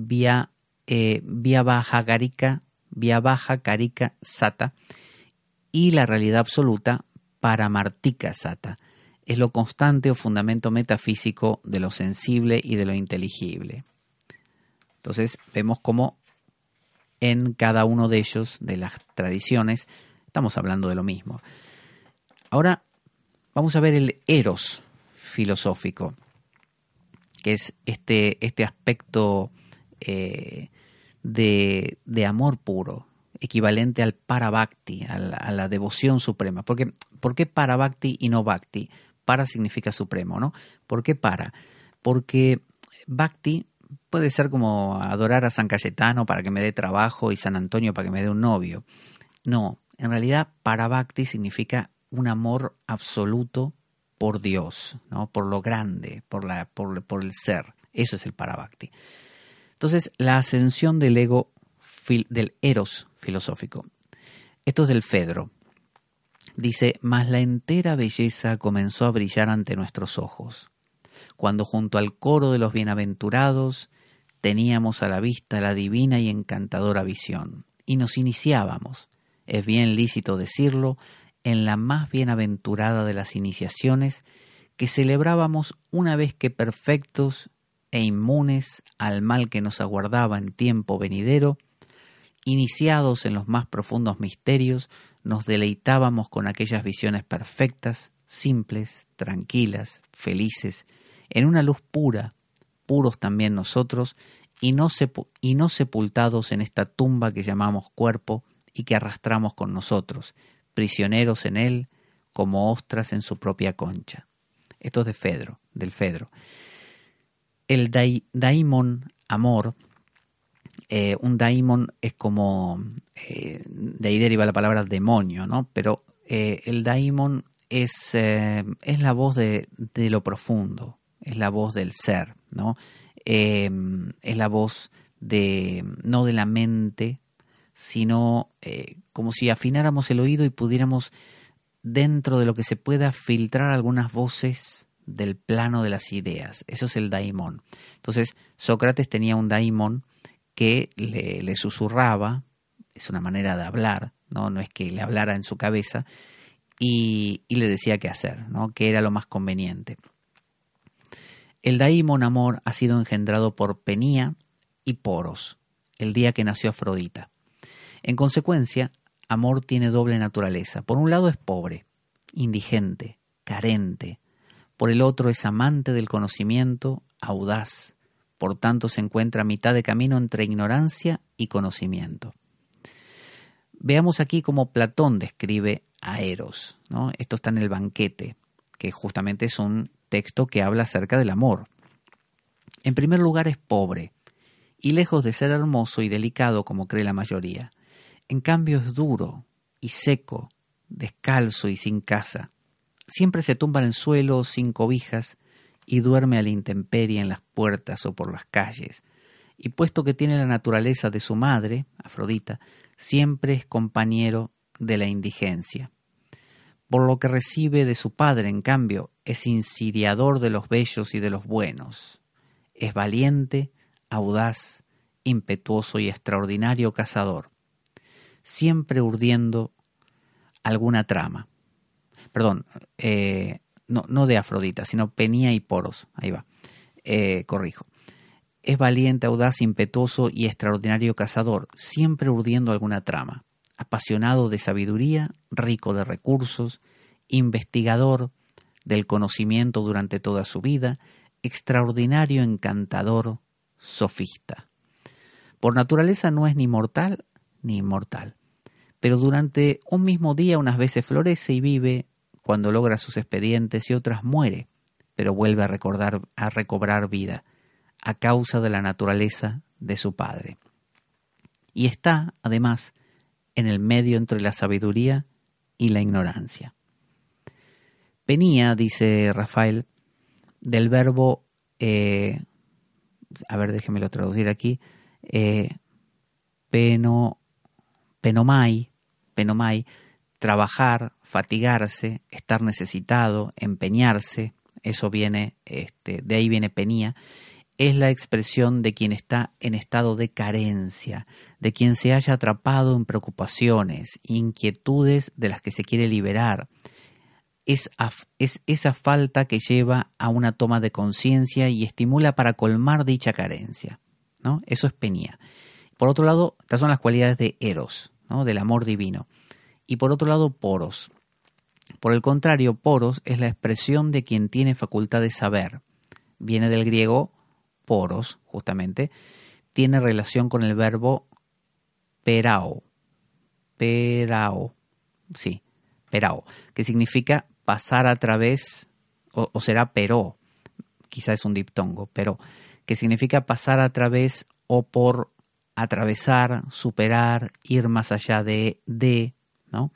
Vyavahakarika sata. Y la realidad absoluta, Paramartika sata. Es lo constante o fundamento metafísico de lo sensible y de lo inteligible. Entonces vemos cómo en cada uno de ellos, de las tradiciones, estamos hablando de lo mismo. Ahora vamos a ver el eros filosófico, que es este aspecto de amor puro, equivalente al parabhakti, a la devoción suprema. ¿Por qué parabhakti y no bhakti? Para significa supremo, ¿no? ¿Por qué para? Porque bhakti puede ser como adorar a San Cayetano para que me dé trabajo y San Antonio para que me dé un novio. No, en realidad parabhakti significa un amor absoluto por Dios, ¿no? Por lo grande, por el ser. Eso es el parabhakti. Entonces, la ascensión del ego, del eros filosófico. Esto es del Fedro. Dice, mas la entera belleza comenzó a brillar ante nuestros ojos, cuando junto al coro de los bienaventurados teníamos a la vista la divina y encantadora visión, y nos iniciábamos, es bien lícito decirlo, en la más bienaventurada de las iniciaciones, que celebrábamos una vez que perfectos e inmunes al mal que nos aguardaba en tiempo venidero, iniciados en los más profundos misterios, nos deleitábamos con aquellas visiones perfectas, simples, tranquilas, felices, en una luz pura, puros también nosotros, y no sepultados en esta tumba que llamamos cuerpo y que arrastramos con nosotros, prisioneros en él, como ostras en su propia concha. Esto es del Fedro. El daimon amor, un daimon es como, de ahí deriva la palabra demonio, ¿no? Pero el daimon es la voz de lo profundo, es la voz del ser, ¿no? Es la voz no de la mente, sino como si afináramos el oído y pudiéramos, dentro de lo que se pueda, filtrar algunas voces del plano de las ideas. Eso es el daimon. Entonces, Sócrates tenía un daimon que le susurraba, es una manera de hablar, no es que le hablara en su cabeza, y le decía qué hacer, ¿no? Qué era lo más conveniente. El daimon amor ha sido engendrado por Penía y Poros, el día que nació Afrodita. En consecuencia, amor tiene doble naturaleza. Por un lado es pobre, indigente, carente. Por el otro es amante del conocimiento, audaz. Por tanto se encuentra a mitad de camino entre ignorancia y conocimiento. Veamos aquí cómo Platón describe a Eros, ¿no? Esto está en el Banquete, que justamente es un texto que habla acerca del amor. En primer lugar es pobre, y lejos de ser hermoso y delicado como cree la mayoría. En cambio es duro y seco, descalzo y sin casa. Siempre se tumba en el suelo sin cobijas y duerme a la intemperie en las puertas o por las calles. Y puesto que tiene la naturaleza de su madre, Afrodita, siempre es compañero de la indigencia. Por lo que recibe de su padre, en cambio, es insidiador de los bellos y de los buenos. Es valiente, audaz, impetuoso y extraordinario cazador, siempre urdiendo alguna trama. Perdón, no de Afrodita, sino Penía y Poros. Ahí va, corrijo. Es valiente, audaz, impetuoso y extraordinario cazador, siempre urdiendo alguna trama. Apasionado de sabiduría, rico de recursos, investigador del conocimiento durante toda su vida, extraordinario encantador, sofista. Por naturaleza no es ni mortal ni inmortal, pero durante un mismo día unas veces florece y vive cuando logra sus expedientes y otras muere, pero vuelve a recobrar vida a causa de la naturaleza de su padre. Y está, además, en el medio entre la sabiduría y la ignorancia. Penía, dice Rafael, del verbo, déjemelo traducir aquí, penomai, trabajar, fatigarse, estar necesitado, empeñarse, eso viene, de ahí viene Penía, es la expresión de quien está en estado de carencia, de quien se haya atrapado en preocupaciones, inquietudes de las que se quiere liberar. Es esa falta que lleva a una toma de conciencia y estimula para colmar dicha carencia, ¿no? Eso es Penía. Por otro lado, estas son las cualidades de Eros, ¿no? Del amor divino. Y por otro lado, Poros. Por el contrario, Poros es la expresión de quien tiene facultad de saber. Viene del griego poros, justamente. Tiene relación con el verbo perao, que significa pasar a través, o será peró, quizá es un diptongo, pero que significa pasar a través o por atravesar, superar, ir más allá de, ¿no?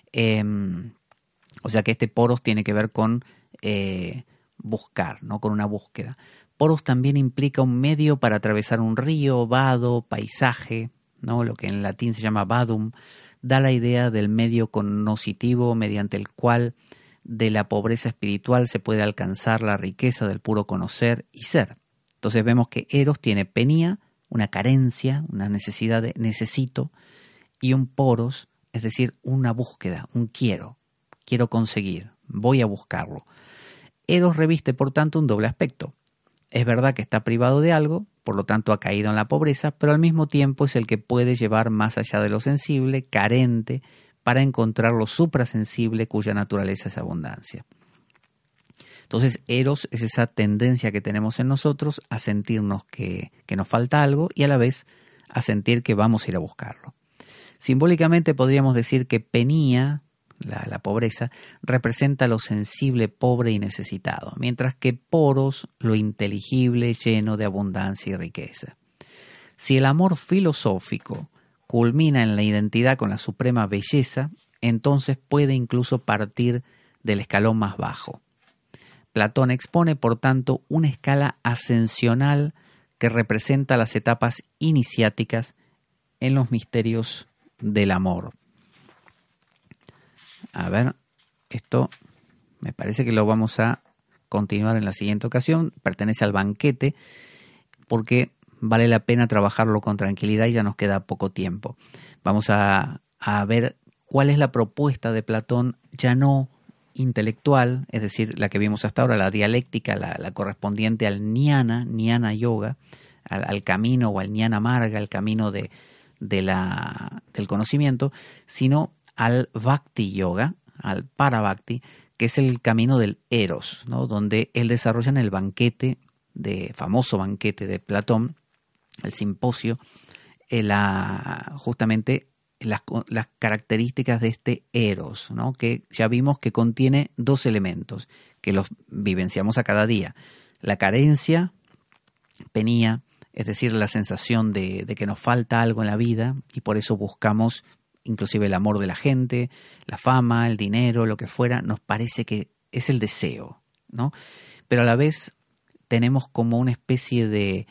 O sea que este poros tiene que ver con buscar, ¿no? Con una búsqueda. Poros también implica un medio para atravesar un río, vado, paisaje, ¿no? Lo que en latín se llama vadum, da la idea del medio cognoscitivo mediante el cual de la pobreza espiritual se puede alcanzar la riqueza del puro conocer y ser. Entonces vemos que Eros tiene Penía, una carencia, una necesidad de necesito, y un poros, es decir, una búsqueda, un quiero conseguir, voy a buscarlo. Eros reviste, por tanto, un doble aspecto. Es verdad que está privado de algo, por lo tanto ha caído en la pobreza, pero al mismo tiempo es el que puede llevar más allá de lo sensible, carente, para encontrar lo suprasensible cuya naturaleza es abundancia. Entonces, Eros es esa tendencia que tenemos en nosotros a sentirnos que nos falta algo y a la vez a sentir que vamos a ir a buscarlo. Simbólicamente podríamos decir que Penía, la pobreza, representa lo sensible, pobre y necesitado, mientras que Poros, lo inteligible, lleno de abundancia y riqueza. Si el amor filosófico culmina en la identidad con la suprema belleza, entonces puede incluso partir del escalón más bajo. Platón expone, por tanto, una escala ascensional que representa las etapas iniciáticas en los misterios del amor. A ver, esto me parece que lo vamos a continuar en la siguiente ocasión. Pertenece al banquete porque vale la pena trabajarlo con tranquilidad y ya nos queda poco tiempo. Vamos a ver cuál es la propuesta de Platón, ya no intelectual, es decir, la que vimos hasta ahora, la dialéctica, la correspondiente al jnana yoga, al camino o al jnana marga, el camino del conocimiento, sino al bhakti yoga, al parabhakti, que es el camino del eros, ¿no? Donde él desarrolla en el famoso banquete de Platón, el simposio, justamente las características de este eros, ¿no? Que ya vimos que contiene dos elementos que los vivenciamos a cada día: la carencia, penía, es decir, la sensación de que nos falta algo en la vida y por eso buscamos inclusive el amor de la gente, la fama, el dinero, lo que fuera. Nos parece que es el deseo, ¿no? Pero a la vez tenemos como una especie de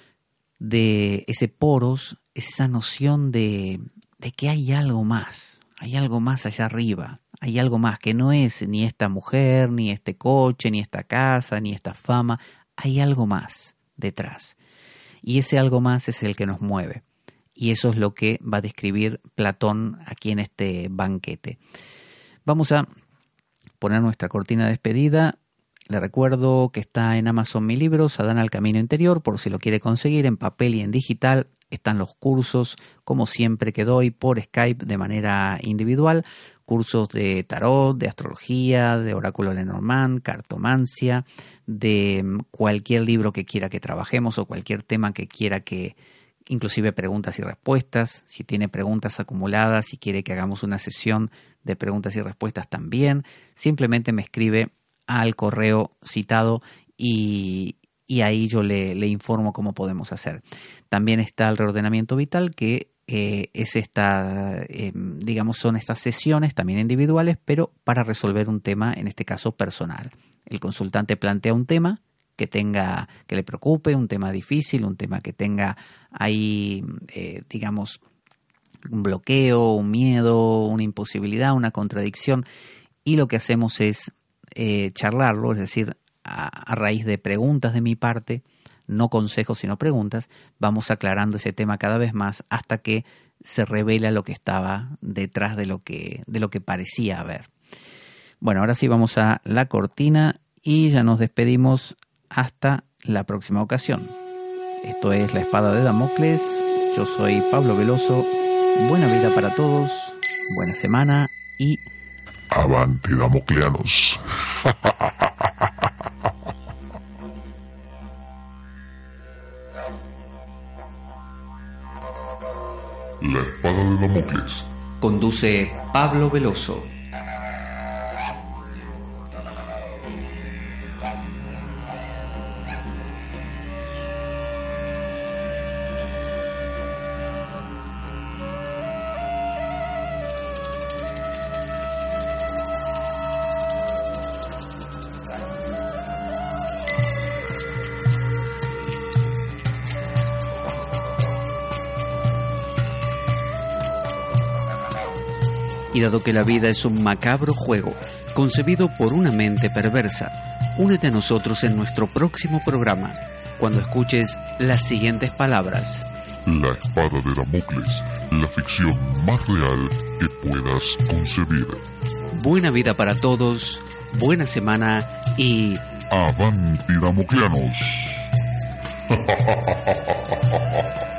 ese poros, es esa noción de que hay algo más allá arriba, hay algo más que no es ni esta mujer, ni este coche, ni esta casa, ni esta fama, hay algo más detrás. Y ese algo más es el que nos mueve. Y eso es lo que va a describir Platón aquí en este banquete. Vamos a poner nuestra cortina de despedida. Le recuerdo que está en Amazon mi libro, Sadhana al Camino Interior, por si lo quiere conseguir en papel y en digital. Están los cursos, como siempre, que doy por Skype de manera individual. Cursos de tarot, de astrología, de oráculo Lenormand, cartomancia, de cualquier libro que quiera que trabajemos o cualquier tema que quiera que, inclusive preguntas y respuestas. Si tiene preguntas acumuladas, si quiere que hagamos una sesión de preguntas y respuestas también, simplemente me escribe al correo citado y ahí yo le informo cómo podemos hacer. También está el reordenamiento vital, que son estas sesiones también individuales, pero para resolver un tema, en este caso personal. El consultante plantea un tema que le preocupe, un tema difícil, un tema que tenga ahí, un bloqueo, un miedo, una imposibilidad, una contradicción, y lo que hacemos es charlarlo, es decir, a raíz de preguntas de mi parte, no consejos sino preguntas, vamos aclarando ese tema cada vez más hasta que se revela lo que estaba detrás de lo que parecía haber. Bueno, ahora sí vamos a la cortina y ya nos despedimos hasta la próxima ocasión. Esto es La Espada de Damocles. Yo soy Pablo Veloso. Buena vida para todos, buena semana y avante damocleanos. La Espada de Damocles. Conduce Pablo Veloso. Y dado que la vida es un macabro juego, concebido por una mente perversa, únete a nosotros en nuestro próximo programa, cuando escuches las siguientes palabras. La Espada de Damocles, la ficción más real que puedas concebir. Buena vida para todos, buena semana y Avanti Damocleanos.